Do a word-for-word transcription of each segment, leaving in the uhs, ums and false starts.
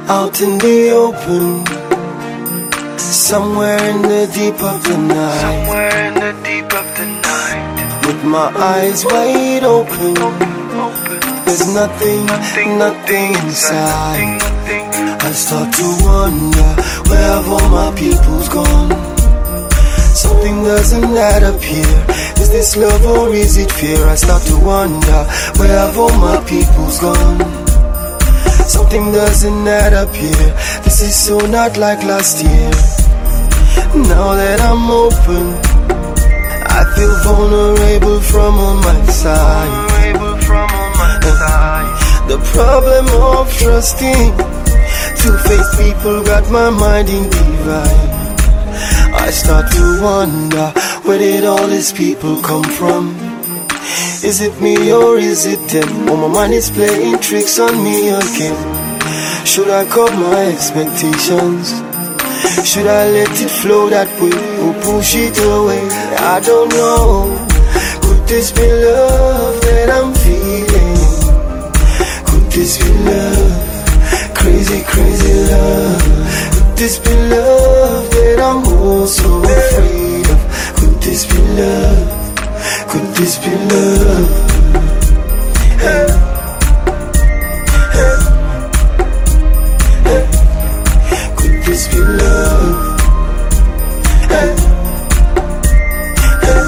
out in the open, somewhere in the deep of the night. Somewhere in the deep of the night. With my eyes wide open, there's nothing, Nothing, nothing inside. nothing, nothing. I start to wonder, where have all my peoples gone? Something doesn't add up here. Is this love or is it fear? I start to wonder, where have all my peoples gone? Something doesn't add up here. This is so not like last year. Now that I'm open, I feel vulnerable from on my side. Vulnerable from on my side. The problem of trusting two-faced people got my mind in divide. I start to wonder, where did all these people come from? Is it me or is it them? Oh, my mind is playing tricks on me again. Should I cut my expectations? Should I let it flow that way or push it away? I don't know. Could this be love that I'm feeling? Could this be love? Crazy, crazy love. Could this be love that I'm also afraid of? Could this be love? Could this be love? Hey. Hey. Hey. Could this be love? Hey. Hey.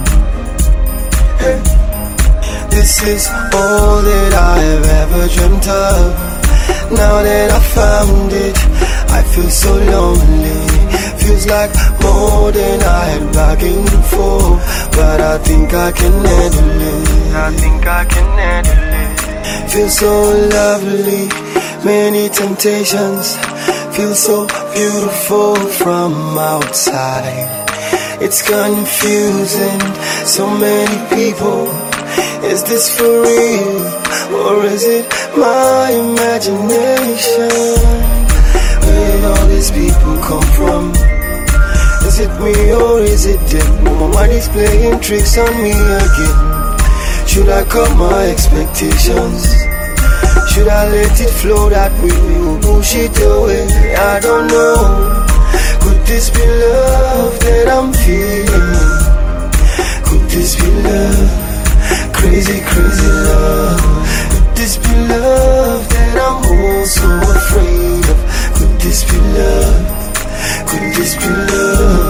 Hey. This is all that I have ever dreamt of. Now that I found it, I feel so lonely. Feels like more than I had bargained for, but I think I can handle it. I think I can handle it. Feels so lovely, many temptations. Feels so beautiful from outside. It's confusing, so many people. Is this for real, or is it my imagination? Where did all these people come from? Is it me or is it them? My mind is playing tricks on me again. Should I cut my expectations? Should I let it flow that way or push it away? I don't know. Could this be love that I'm feeling? Could this be love? Crazy, crazy love. Could this be love that I'm also afraid of? Could this be love? Could this be love?